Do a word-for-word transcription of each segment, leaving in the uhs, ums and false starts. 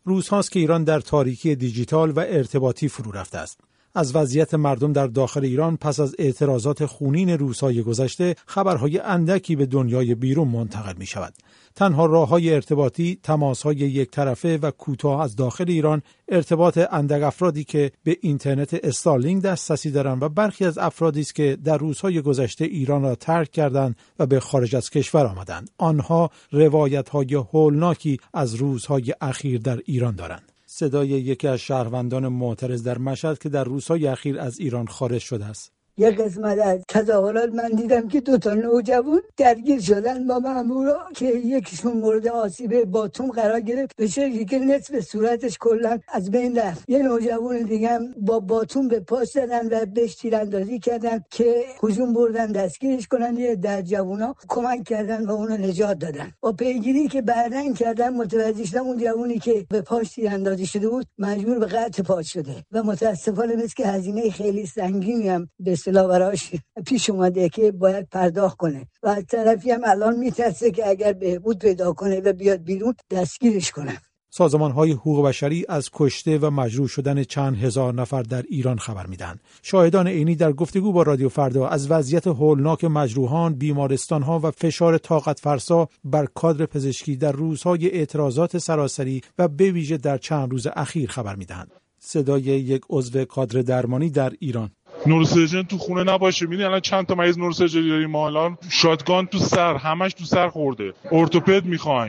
روزهاست که ایران در تاریکی دیجیتال و ارتباطی فرو رفته است. از وضعیت مردم در داخل ایران پس از اعتراضات خونین روزهای گذشته خبرهای اندکی به دنیای بیرون منتقل می شود. تنها راه‌های ارتباطی تماس‌های یک طرفه و کوتاه از داخل ایران، ارتباط اندک افرادی که به اینترنت استارلینک دسترسی دارند و برخی از افرادی است که در روزهای گذشته ایران را ترک کردند و به خارج از کشور آمدند. آنها روایت‌های هولناکی از روزهای اخیر در ایران دارند. صدای یکی از شهروندان معترض در مشهد که در روزهای اخیر از ایران خارج شده است. یک قسمت از تظاهرات من دیدم که دو تا نوجوان درگیر شدن با مامورا که یکیشون مورد آسیب باتوم قرار گرفت، به شکلی که نصف صورتش کلا از بین رفت. یه نوجوان دیگه هم با باتوم به پاش زدن و بهش تیراندازی کردن که هجوم بردن دستگیرش کنن. یه در جوونا کمک کردن و اونو نجات دادن. با پیگیری که بعدن کردن متوجه شدم اون جوونی که به پاش تیراندازی شده بود مجبور به قطع پا شده و متاسفانه مثل که هزینه خیلی سنگینی هم به اصطلاح براش پیش اومده که باید پرداخت کنه و از طرفی هم الان میترسه که اگر بهبود پیدا کنه و بیاد بیرون دستگیرش کنه. سازمان‌های حقوق بشری از کشته و مجروح شدن چند هزار نفر در ایران خبر میدن. شاهدان عینی در گفتگو با رادیو فردا از وضعیت هولناک مجروحان، بیمارستان‌ها و فشار طاقت فرسا بر کادر پزشکی در روزهای اعتراضات سراسری و به ویژه در چند روز اخیر خبر میدن. صدای یک عضو کادر درمانی در ایران. نوروسرجن تو خونه نباشه. میدونی الان چند تا مریض نوروسرجری داریم ما الان؟ شاتگان تو سر، همش تو سر خورده. ارتوپد میخوایم،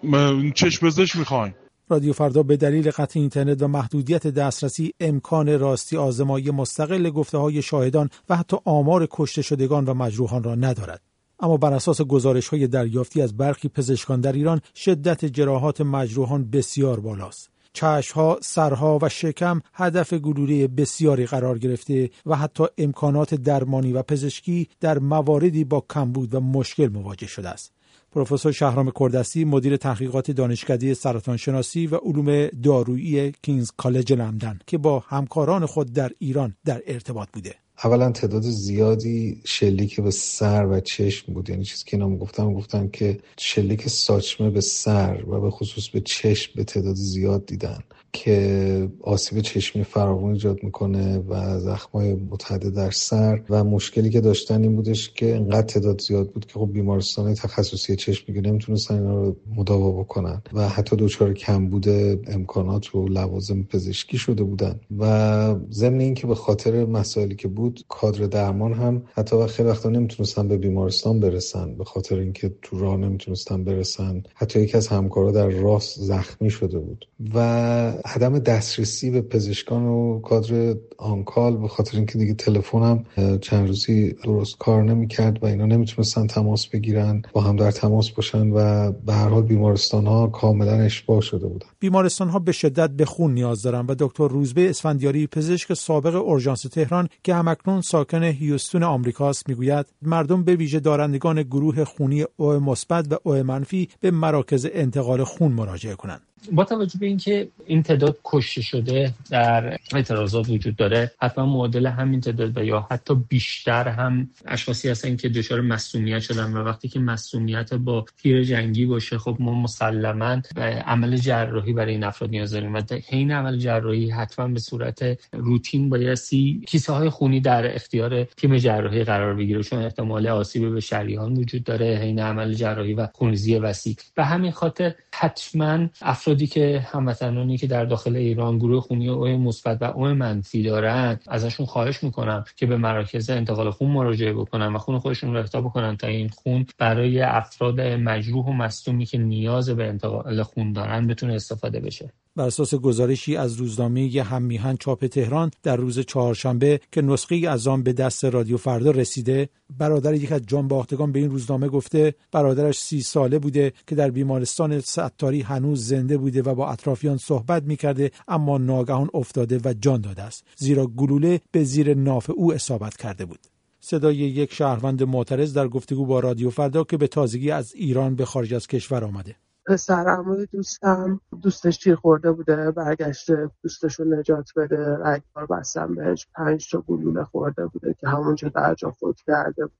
چشم پزشک میخوایم. رادیو فردا به دلیل قطع اینترنت و محدودیت دسترسی امکان راستی آزمایی مستقل گفته‌های شاهدان و حتی آمار کشته شدگان و مجروحان را ندارد. اما بر اساس گزارش‌های دریافتی از برخی پزشکان در ایران شدت جراحات مجروحان بسیار بالاست. چشم‌ها، سرها و شکم هدف گلوله بسیاری قرار گرفته و حتی امکانات درمانی و پزشکی در مواردی با کمبود و مشکل مواجه شده است. پروفسور شهرام کردستی مدیر تحقیقات دانشکده سرطان شناسی و علوم دارویی کینگز کالج لندن که با همکاران خود در ایران در ارتباط بوده. اولا تعداد زیادی شلیک به سر و چشم بود. یعنی چیزی که اینا گفتم گفتم که شلیک ساچمه به سر و به خصوص به چشم به تعداد زیاد دیدن که آسیب چشمی فراوان ایجاد میکنه و زخمای متعدد در سر و مشکلی که داشتن این بودش که انقدر تعداد زیاد بود که خب بیمارستان تخصصی چشم دیگه نمیتونستن اینا رو مداوا بکنن و حتی دچار کمبود امکانات و لوازم پزشکی شده بودن و ضمن این که به خاطر مسائلی که بود کادر درمان هم حتی خیلی وقتا نمیتونستن به بیمارستان برسن به خاطر اینکه تو راه نمیتونستن برسن. حتی یکی از همکارا در راه زخمی شده بود و عدم دسترسی به پزشکان و کادر آنکال به خاطر اینکه دیگه تلفن هم چند روزی درست کار نمیکرد و اینا نمیتونستن تماس بگیرن با هم در تماس باشن و به هر حال بیمارستان ها کاملا اشباع شده بودن. بیمارستان ها به شدت به خون نیاز دارن و دکتر روزبه اسفندیاری پزشک سابق اورژانس تهران که همکنون ساکن هیوستون آمریکاست میگوید مردم به ویژه دارندگان گروه خونی او مثبت و او منفی به مراکز انتقال خون مراجعه کنند. با توجه به اینکه این تعداد کشته شده در اعتراضات وجود داره، حتما معادل همین تعداد و یا حتی بیشتر هم اشخاصی هستن که دچار مسمومیت شدن و وقتی که مسمومیت با تیر جنگی باشه خب ما مسلماً عمل جراحی برای این افراد نیاز داریم و حین عمل جراحی حتما به صورت روتین بایستی کیسه های خونی در اختیار تیم جراحی قرار بگیره چون احتمال آسیب به شریان وجود داره حین عمل جراحی و خونریزی وسیع. به همین خاطر حتما افرادی که هموطنانی که در داخل ایران گروه خونی او مثبت و او منفی دارن ازشون خواهش میکنم که به مراکز انتقال خون مراجعه بکنن و خون خودشون رو اهدا بکنن تا این خون برای افراد مجروح و مصدومی که نیاز به انتقال خون دارن بتونه استفاده بشه. بر اساس گزارشی از روزنامه هممیهن چاپ تهران در روز چهارشنبه که نسخه‌ای از آن به دست رادیو فردا رسیده، برادر یک از جانباختگان به این روزنامه گفته برادرش سی ساله بوده که در بیمارستان ستاری هنوز زنده بوده و با اطرافیان صحبت می‌کرده اما ناگهان افتاده و جان داده است زیرا گلوله به زیر ناف او اصابت کرده بود. صدای یک شهروند معترض در گفتگو با رادیو فردا که به تازگی از ایران به خارج از کشور آمده. پسرعموی دوستم دوستش تیر خورده بوده برگشته دوستشو نجات بده رگبار بستن بهش پنج تا گلوله خورده بوده که همونجا در جا فوت کرده بوده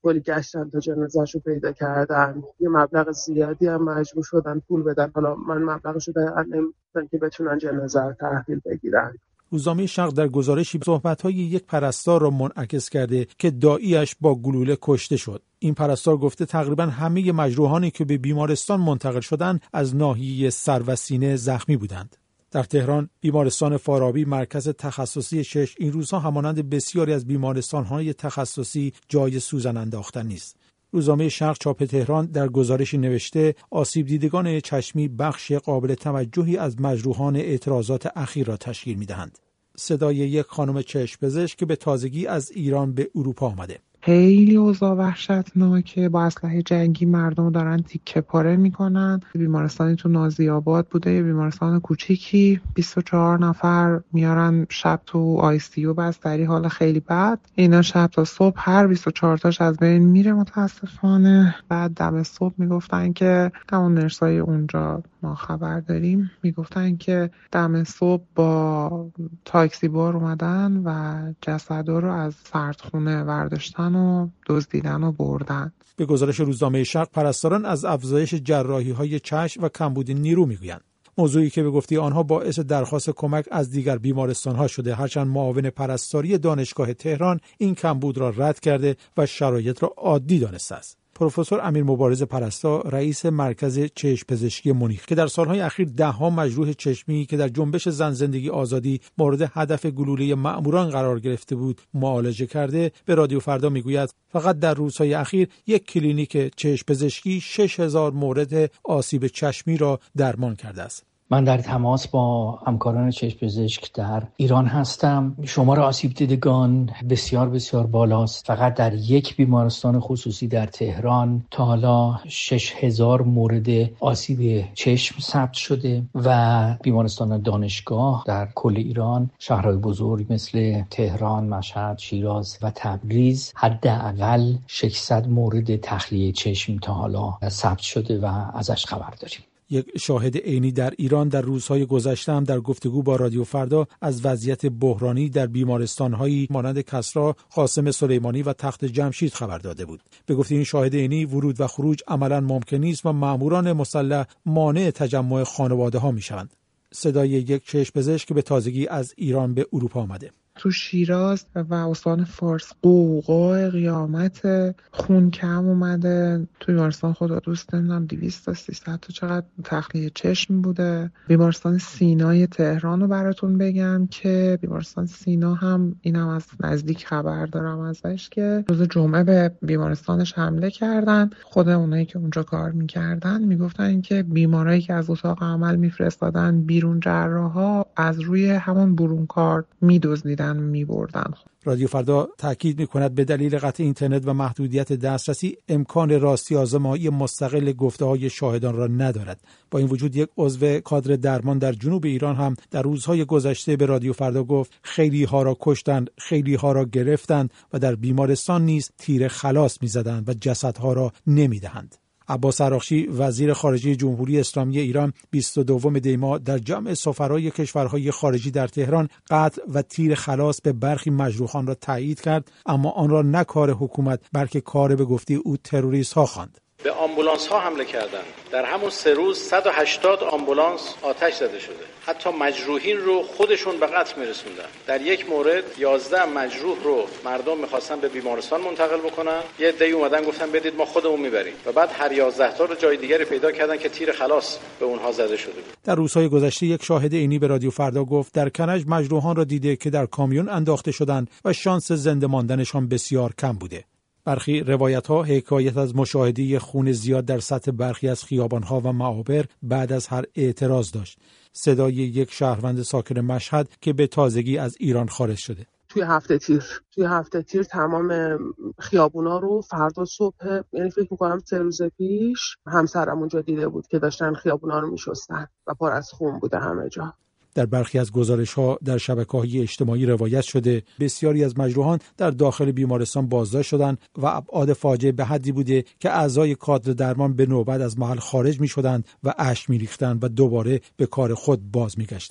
کلی گشتن تا جنازه‌شو پیدا کردن. یه مبلغ زیادی هم مجبور شدن پول بدن. حالا من مبلغشو دارم نمیدونم که بتونن جنازه رو تحویل بگیرن. روزنامه شرق در گزارشی صحبت‌های یک پرستار را منعکس کرده که داعیش با گلوله کشته شد. این پرستار گفته تقریباً همه مجروحانی که به بیمارستان منتقل شدند از ناحیه سر و سینه زخمی بودند. در تهران بیمارستان فارابی مرکز تخصصی چشم این روزها همانند بسیاری از بیمارستان‌های تخصصی جای سوزن انداختن نیست. روزنامه شرق چاپ تهران در گزارشی نوشته آسیب دیدگان چشمی بخش قابل توجهی از مجروحان اعتراضات اخیر را تشکیل می‌دهند. صدای یک خانم چشم‌پزشک که به تازگی از ایران به اروپا آمده. خیلی اوضاع وحشتناکه، با اسلحه جنگی مردم دارن تیکه پاره میکنن. بیمارستانی تو نازی‌آباد بوده، یه بیمارستان کوچیکی، بیست و چهار نفر میارن شب تو آی سی یو بستری، حال خیلی بد. اینا شب تا صبح هر بیست و چهار تاش از بین میره متاسفانه. بعد دم صبح میگفتن که همون نرسای اونجا ما خبر داریم میگفتن که دم صبح با تاکسی بار اومدن و جسدا رو از سردخونه برداشتن و دزدیدن و بردن. به گزارش روزنامه شرق پرستاران از افزایش جراحی‌های چشم و کمبود نیرو میگویند. موضوعی که به گفته آنها باعث درخواست کمک از دیگر بیمارستان‌ها شده، هرچند معاون پرستاری دانشگاه تهران این کمبود را رد کرده و شرایط را عادی دانسته است. پروفسور امیر مبارز پرستار رئیس مرکز چشم پزشکی منیخ که در سالهای اخیر ده‌ها مجروح چشمی که در جنبش زن زندگی آزادی مورد هدف گلوله مأموران قرار گرفته بود معالجه کرده، به رادیو فردا میگوید فقط در روزهای اخیر یک کلینیک چشم پزشکی شش هزار مورد آسیب چشمی را درمان کرده است. من در تماس با همکاران چشم پزشک در ایران هستم. شمار آسیب دیدگان بسیار بسیار بالاست. فقط در یک بیمارستان خصوصی در تهران تا حالا شش هزار مورد آسیب چشم ثبت شده و بیمارستان دانشگاه در کل ایران، شهرهای بزرگ مثل تهران، مشهد، شیراز و تبریز حداقل ششصد مورد تخلیه چشم تا حالا ثبت شده و ازش خبر داریم. یک شاهد عینی در ایران در روزهای گذشته هم در گفتگو با رادیو فردا از وضعیت بحرانی در بیمارستان‌هایی مانند کسری، قاسم سلیمانی و تخت جمشید خبر داده بود. به گفته این شاهد عینی ورود و خروج عملاً ممکن نیست و مأموران مسلح مانع تجمع خانواده‌ها می‌شوند. صدای یک چشم‌پزشک که به تازگی از ایران به اروپا آمده. تو شیراز و استان فارس قوقای قیامت، خون کم اومده. تو بیمارستان خدا دوست نمیدونم دویست تا سیصد تا چقدر تخلیه چشم بوده. بیمارستان سینای تهران رو براتون بگم که بیمارستان سینا هم اینم از نزدیک خبر دارم ازش که روز جمعه به بیمارستانش حمله کردن. خود اونایی که اونجا کار میکردن میگفتن که بیمارایی که از اتاق عمل میفرستادن بیرون جراحا از روی همون برون کار میدزدیدن می‌بردن. رادیو فردا تاکید می‌کند به دلیل قطع اینترنت و محدودیت دسترسی امکان راستی آزمایی مستقل گفته‌های شاهدان را ندارد. با این وجود یک عضو کادر درمان در جنوب ایران هم در روزهای گذشته به رادیو فردا گفت خیلی ها را کشتند، خیلی ها را گرفتند و در بیمارستان نیز تیر خلاص می‌زدند و جسدها را نمی‌دهند. عباس عراقچی وزیر خارجه جمهوری اسلامی ایران بیست و دوم دی ماه در جمع سفرای کشورهای خارجی در تهران قتل و تیر خلاص به برخی مجروحان را تایید کرد، اما آن را نه کار حکومت بلکه کار به گفته او تروریست ها خواند. به آمبولانس ها حمله کردند. در همون سه روز صد و هشتاد آمبولانس آتش زده شده. حتی مجروحین رو خودشون به قتل میرسوندن. در یک مورد یازده مجروح رو مردم میخواستن به بیمارستان منتقل بکنن. یه عده‌ای اومدن گفتن بدید ما خودمون میبریم و بعد هر یازده تا رو جای دیگری پیدا کردن که تیر خلاص به اونها زده شده بود. در روزهای گذشته یک شاهد عینی به رادیو فردا گفت در کرج مجروحان را دیده که در کامیون انداخته شدند و شانس زنده ماندنشان بسیار کم بوده. برخی روایت‌ها حکایت از مشاهده خون زیاد در سطح برخی از خیابان‌ها و معابر بعد از هر اعتراض داشت. صدای یک شهروند ساکن مشهد که به تازگی از ایران خارج شده. توی هفته تیر توی هفته تیر تمام خیابونا رو فردا صبح، یعنی فکر می‌کنم سه روز پیش، همسرم اونجا دیده بود که داشتن خیابونا رو می‌شستن و پر از خون بوده همه جا. در برخی از گزارش‌ها در شبکه‌های اجتماعی روایت شده بسیاری از مجروحان در داخل بیمارستان بازداشت شدند و ابعاد فاجعه به حدی بوده که اعضای کادر درمان به نوبت از محل خارج می‌شدند و اشک می‌ریختند و دوباره به کار خود باز می‌گشتند.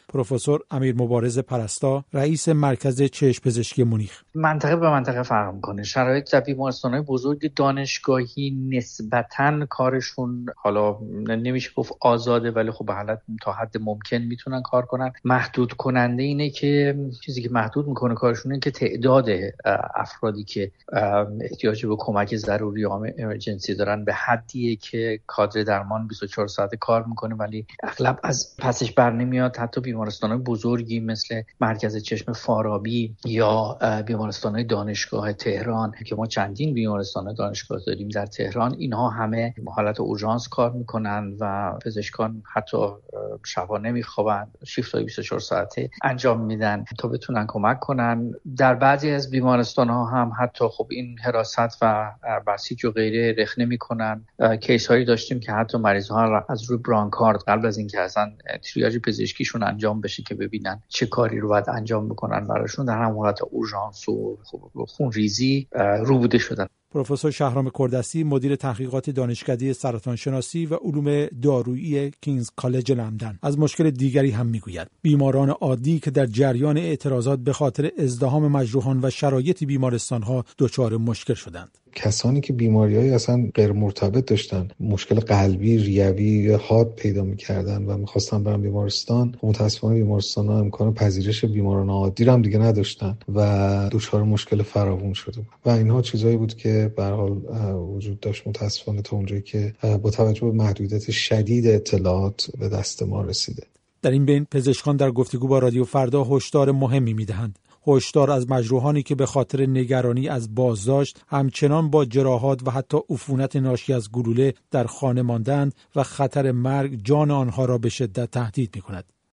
پروفسور امیر مبارز پرستا، رئیس مرکز چشم پزشکی مونیخ: منطقه به منطقه فرق می‌کنه. شرایط در بیمارستان‌های بزرگ دانشگاهی نسبتاً کارشون حالا نمیشه گفت آزاده، ولی خب به حالت تا حد ممکن میتونن کار کنن. محدود کننده اینه که چیزی که محدود میکنه کارشون اینه که تعداد افرادی که احتیاج به کمک ضروری یا امرجنسی دارن به حدیه که کادر درمان بیست و چهار ساعته کار میکنه، ولی اغلب از پسش بر نمیاد. حتی بیمارستان‌های بزرگی مثل مرکز چشم فارابی یا بیمارستان‌های دانشگاه تهران که ما چندین بیمارستان دانشگاه داریم در تهران، اینها همه حالت اورژانس کار میکنن و پزشکان حتی شبا نمیخوابن، شیفت‌های بیست و چهار ساعته انجام میدن تا بتونن کمک کنن. در بعضی از بیمارستان‌ها هم حتی خب این حراست و بسیج و غیره رخنه میکنن. کیس هایی داشتیم که حتی مریض‌ها از روی برانکارد قبل از اینکه اصلا تریاژ پزشکیشون انجام بشه که ببینن چه کاری رو باید انجام بکنن براشون، در هم حالت اورژانس و خون ریزی روبوده شدن. پروفسور شهرام کردستی، مدیر تحقیقات دانشکده سرطان شناسی و علوم دارویی کینگز کالج لندن، از مشکل دیگری هم میگوید: بیماران عادی که در جریان اعتراضات به خاطر ازدحام مجروحان و شرایط بیمارستان‌ها دچار مشکل شدند. کسانی که بیماری‌های اصلا غیر مرتبط داشتن، مشکل قلبی، ریوی یا حاد پیدا می‌کردن و می‌خواستن برن بیمارستان، متأسفانه بیمارستان‌ها امکان پذیرش بیماران عادی رو هم دیگه نداشتن و دچار مشکل فراوون شده و اینها چیزایی بود که به هر حال وجود داشت. متأسفانه تا اونجایی که با توجه به محدودیت شدید اطلاعات به دست ما رسیده. در این بین پزشکان در گفتگو با رادیو فردا هشدار مهمی می‌دهند. هشدار از مجروحانی که به خاطر نگرانی از بازداشت همچنان با جراحات و حتی عفونت ناشی از گلوله در خانه ماندند و خطر مرگ جان آنها را به شدت تهدید می‌کند.